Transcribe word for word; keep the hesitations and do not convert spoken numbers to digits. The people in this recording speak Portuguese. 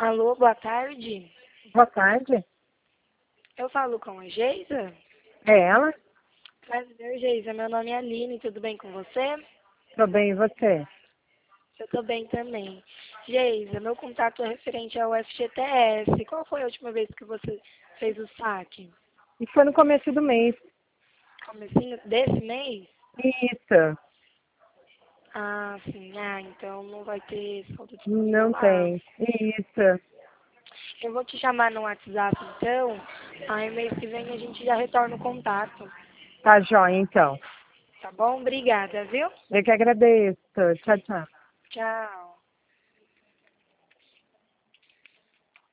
Alô, boa tarde. Boa tarde. Eu falo com a Geisa? É ela? Prazer, Geisa. Meu nome é Aline, tudo bem com você? Tô bem, e você? Eu tô bem também. Geisa, meu contato é referente ao F G T S. Qual foi a última vez que você fez o saque? E foi no começo do mês. Comecinho desse mês? Isso. Ah, sim. Ah, então não vai ter saldo disponível Não lá. tem. Isso. Eu vou te chamar no WhatsApp, então. Aí mês que vem a gente já retorna o contato. Tá jóia, então. Tá bom? Obrigada, viu? Eu que agradeço. Tchau, tchau. Tchau.